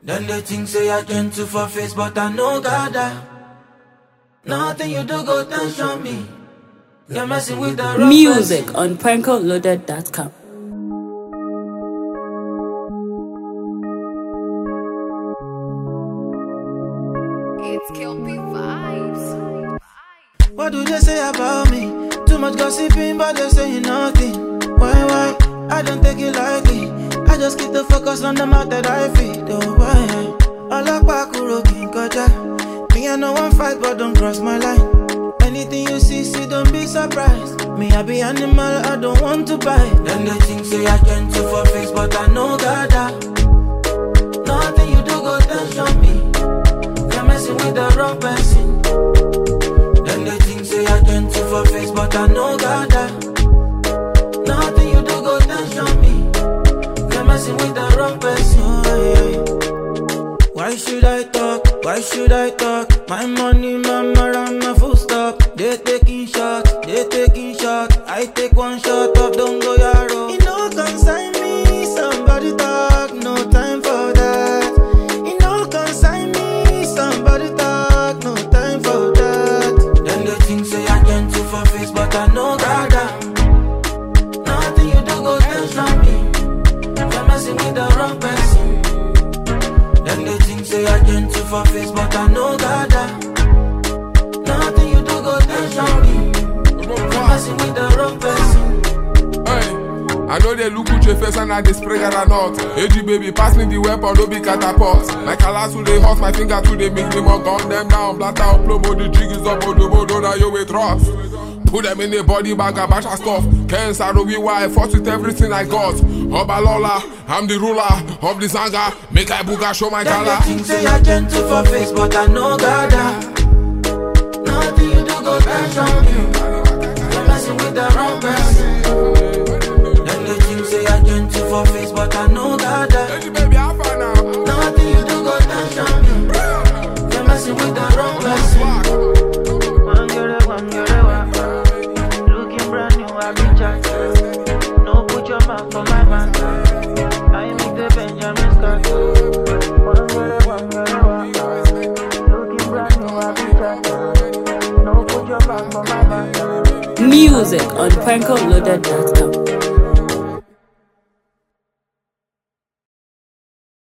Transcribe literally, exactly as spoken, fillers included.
Then they think say I gentle for face, but I know God. Nothing you do go tension me. You're messing with the wrong Music person. on Pranko Loaded dot com. It's Kelpie Vibes. What do they say about me? Too much gossiping, but they saying nothing. Why, why? I don't take it lightly. I just keep the focus on the mouth that I feed. Oh, why? All up, I could me, I know one fight, but don't cross my line. Anything you see, see, don't be surprised. Me, I be animal, I don't want to bite. Then they think say I gentle for face, but I know God. Nothing you do go tension me. You're messing with the wrong person. Then they think say I gentle for face, but I know God. Nothing you do go tension me. You're messing with the wrong person. Oh, yeah. Why should I talk? Why should I talk? My money, mama, and my full stop. They taking shots, they taking shots. I take one shot of don't go yaro. It no consign me, somebody talk. No time for that. It no consign me, somebody talk. No time for that. Then they think say I gentle for face, but I know God. Nothing you do go tension me. You're messing with the wrong person. Then they think say I gentle for face, but I know God. Nothing you do go tension me. You're messing with the wrong person. Hey, I know they look at your face and I they spray or not. Hey G baby, pass me the weapon, don't be catapult. My colors to the horse, my finger to the make them all gun them down. Blast out, promo the jig is up, on the board, now you with trust. Put them in the body bag, a bunch of stuff. Can't sorrow me why I fought with everything I got. Obalola, I'm the ruler of the Zanga. Make I booga show my color. Then they think say I gentle for face, but I know God. Nothing you do go tension me. You're messing with the wrong person. Then they think say I gentle for face, but I know God. Hey baby, how far now? Nothing you do go tension me. You're messing with the wrong person. Looking brand new, I be chatting. No put your mouth for my man. I make the Benjamin Scott. Looking brand new, I be chatting. No put your mouth for my man. Music on Pranko Loaded dot com.